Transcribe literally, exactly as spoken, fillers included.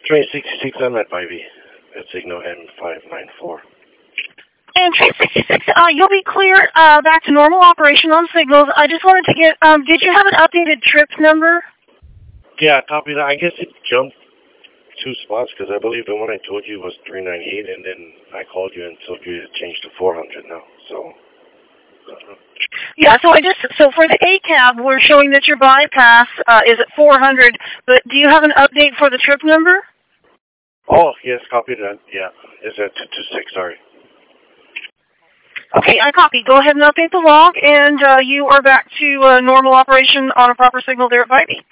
Train sixty-six on that five E. At signal M five nine four. And Train sixty-six, uh, you'll be clear uh, back to normal operation on signals. I just wanted to get, um, did you have an updated trip number? Yeah, copy that. I guess it jumped two spots because I believe the one I told you was three ninety-eight, and then I called you and told you to change to four hundred now. So. Uh-huh. Yeah, so I just, so for the A cab, we're showing that your bypass uh, is at four hundred, but do you have an update for the trip number? Oh, yes, copy that. Yeah, it's at two two six, sorry. Okay, I copy. Go ahead and update the log, and uh, you are back to uh, normal operation on a proper signal there at five E.